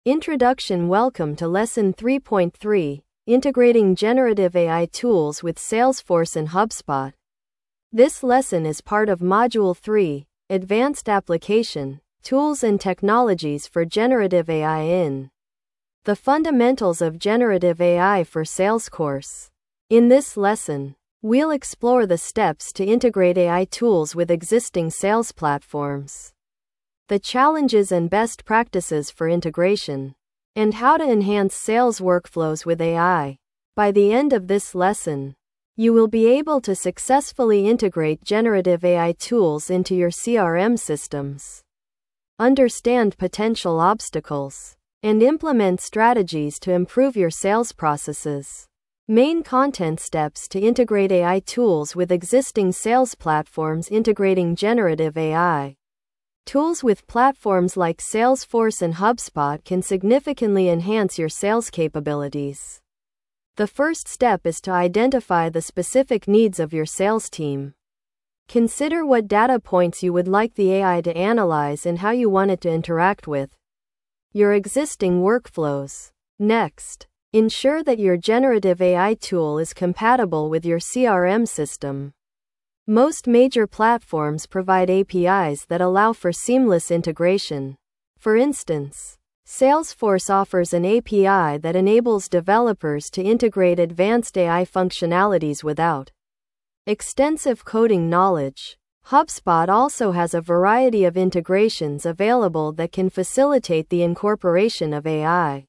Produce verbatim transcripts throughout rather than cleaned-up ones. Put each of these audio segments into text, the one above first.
Introduction. Welcome to Lesson three point three, Integrating Generative A I Tools with Salesforce and HubSpot. This lesson is part of Module three, Advanced Application, Tools and Technologies for Generative A I in the Fundamentals of Generative A I for Sales course. In this lesson, we'll explore the steps to integrate A I tools with existing sales platforms, the challenges and best practices for integration, and how to enhance sales workflows with A I. By the end of this lesson, you will be able to successfully integrate generative A I tools into your C R M systems, understand potential obstacles, and implement strategies to improve your sales processes. Main content steps to integrate A I tools with existing sales platforms. Integrating generative A I tools with platforms like Salesforce and HubSpot can significantly enhance your sales capabilities. The first step is to identify the specific needs of your sales team. Consider what data points you would like the A I to analyze and how you want it to interact with your existing workflows. Next, ensure that your generative A I tool is compatible with your C R M system. Most major platforms provide A P Is that allow for seamless integration. For instance, Salesforce offers an A P I that enables developers to integrate advanced A I functionalities without extensive coding knowledge. HubSpot also has a variety of integrations available that can facilitate the incorporation of A I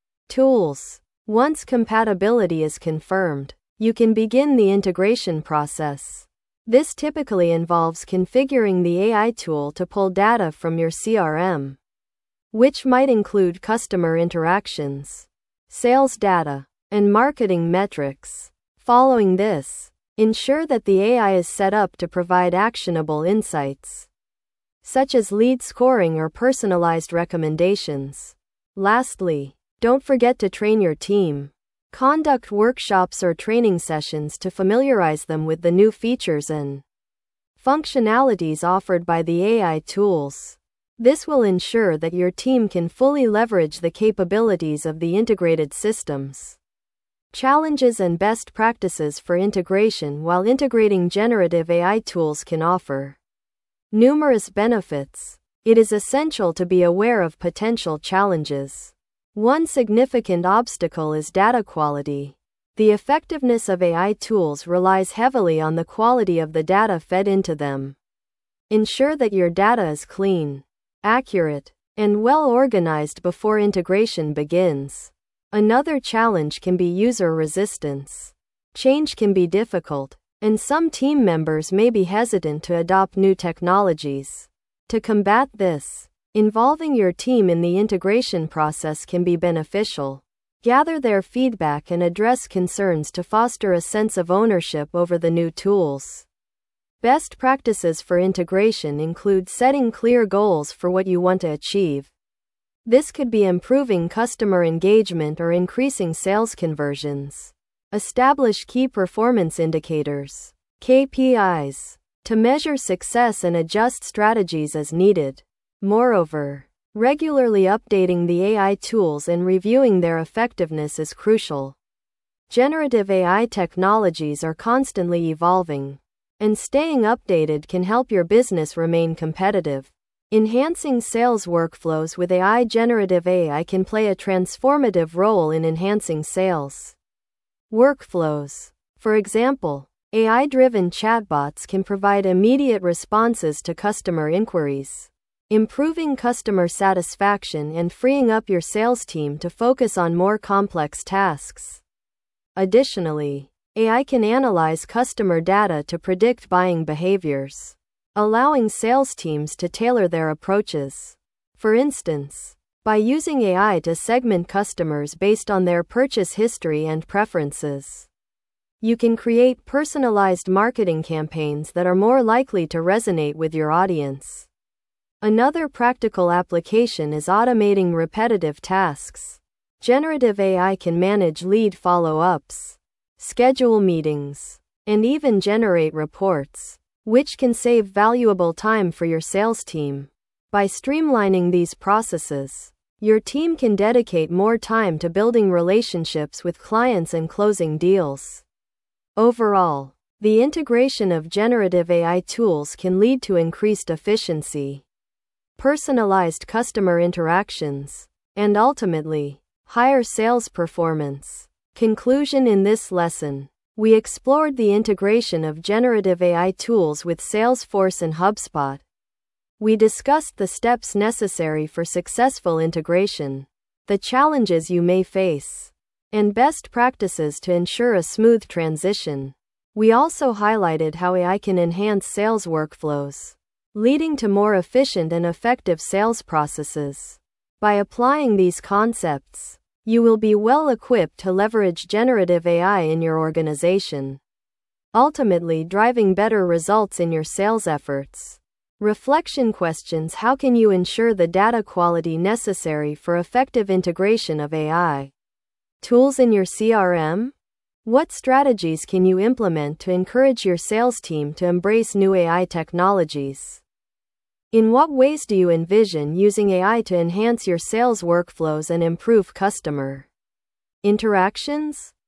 tools. Once compatibility is confirmed, you can begin the integration process. This typically involves configuring the A I tool to pull data from your C R M, which might include customer interactions, sales data, and marketing metrics. Following this, ensure that the A I is set up to provide actionable insights, such as lead scoring or personalized recommendations. Lastly, don't forget to train your team. Conduct workshops or training sessions to familiarize them with the new features and functionalities offered by the A I tools. This will ensure that your team can fully leverage the capabilities of the integrated systems. Challenges and best practices for integration. While integrating generative A I tools can offer numerous benefits, it is essential to be aware of potential challenges. One significant obstacle is data quality. The effectiveness of A I tools relies heavily on the quality of the data fed into them. Ensure that your data is clean, accurate, and well organized before integration begins. Another challenge can be user resistance. Change can be difficult, and some team members may be hesitant to adopt new technologies. To combat this, involving your team in the integration process can be beneficial. Gather their feedback and address concerns to foster a sense of ownership over the new tools. Best practices for integration include setting clear goals for what you want to achieve. This could be improving customer engagement or increasing sales conversions. Establish key performance indicators, K P Is, to measure success and adjust strategies as needed. Moreover, regularly updating the A I tools and reviewing their effectiveness is crucial. Generative A I technologies are constantly evolving, and staying updated can help your business remain competitive. Enhancing sales workflows with A I. Generative A I can play a transformative role in enhancing sales workflows. For example, A I-driven chatbots can provide immediate responses to customer inquiries, improving customer satisfaction and freeing up your sales team to focus on more complex tasks. Additionally, A I can analyze customer data to predict buying behaviors, allowing sales teams to tailor their approaches. For instance, by using A I to segment customers based on their purchase history and preferences, you can create personalized marketing campaigns that are more likely to resonate with your audience. Another practical application is automating repetitive tasks. Generative A I can manage lead follow-ups, schedule meetings, and even generate reports, which can save valuable time for your sales team. By streamlining these processes, Your team can dedicate more time to building relationships with clients and closing deals. Overall, the integration of generative A I tools can lead to increased efficiency, personalized customer interactions, and ultimately, higher sales performance. Conclusion: in this lesson, we explored the integration of generative A I tools with Salesforce and HubSpot. We discussed the steps necessary for successful integration, the challenges you may face, and best practices to ensure a smooth transition. We also highlighted how A I can enhance sales workflows, leading to more efficient and effective sales processes. By applying these concepts, you will be well equipped to leverage generative A I in your organization, ultimately driving better results in your sales efforts. Reflection questions: how can you ensure the data quality necessary for effective integration of A I tools in your C R M? What strategies can you implement to encourage your sales team to embrace new A I technologies? In what ways do you envision using A I to enhance your sales workflows and improve customer interactions?